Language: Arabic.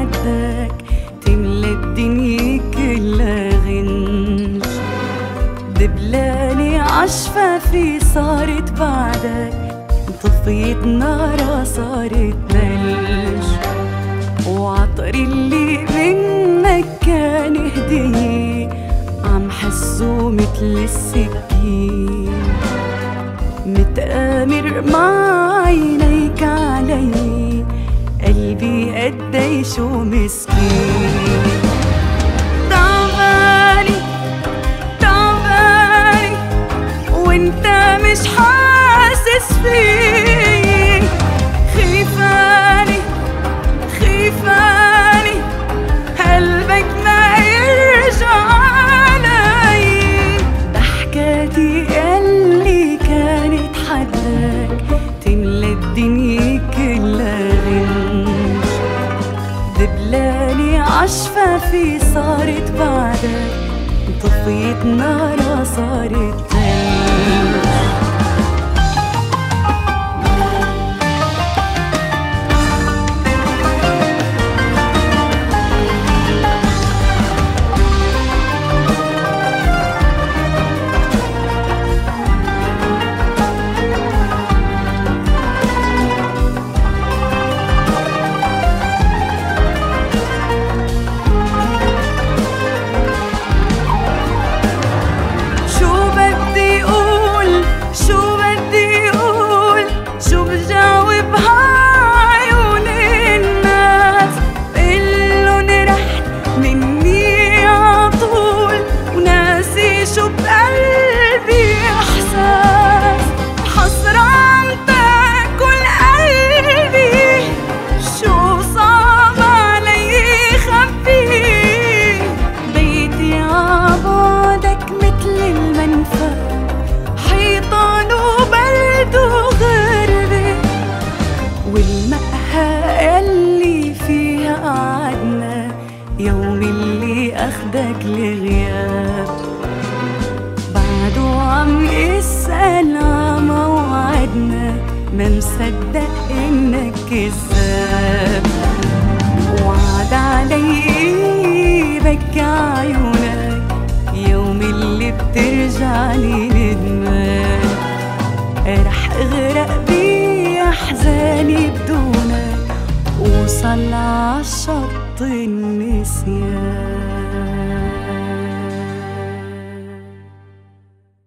حدك تملى الدنيا كلها غنج. دبلاني عشفافي صارت بعدك، طفيت نارا صارت ثلج. وعطري اللي منك كان هدية، عم حسه متل السكين. متآمر مع عينيك علي، قلبي قديش مسكين. تعباني تعباني وانت مش حاسس فيي، خيفاني خيفاني قلبك ما يرجع علي. ضحكاتي اللي كانت حدك تملى الدنيا كلها غنج. دبلاني عشفافي صارت بعدك، طفيت نارا صارت ثلج. والمقهى اللي فيها قعدنا يوم اللي أخدك لغياب، بعده عم يسأل عموعدنا، ما مصدق إنك كذاب. وعد علي بكى عيونك يوم اللي بترجعلي ندمان، رح أغرق بأحزاني بدونك، وصل عالشط النسيان.